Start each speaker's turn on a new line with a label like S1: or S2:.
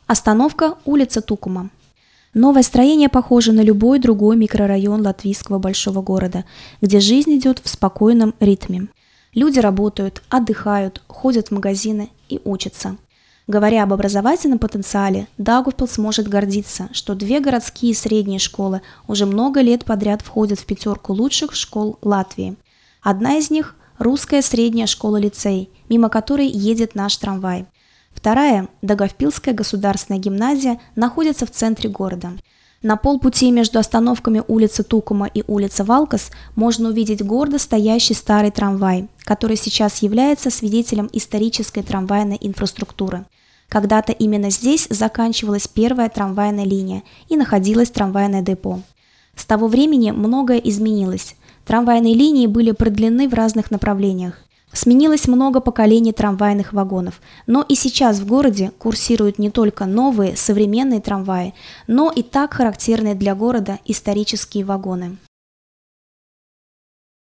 S1: Остановка улица Тукума. Новое строение похоже на любой другой микрорайон латвийского большого города, где жизнь идет в спокойном ритме. Люди работают, отдыхают, ходят в магазины и учатся. Говоря об образовательном потенциале, Даугавпилс может гордиться, что 2 городские средние школы уже много лет подряд входят в 5 лучших школ Латвии. Одна из них – русская средняя школа-лицей, мимо которой едет наш трамвай. Вторая, Даугавпилская государственная гимназия, находится в центре города. На полпути между остановками улицы Тукума и улицы Валкас можно увидеть гордо стоящий старый трамвай, который сейчас является свидетелем исторической трамвайной инфраструктуры. Когда-то именно здесь заканчивалась первая трамвайная линия и находилось трамвайное депо. С того времени многое изменилось. Трамвайные линии были продлены в разных направлениях. Сменилось много поколений трамвайных вагонов, но и сейчас в городе курсируют не только новые современные трамваи, но и так характерные для города исторические вагоны.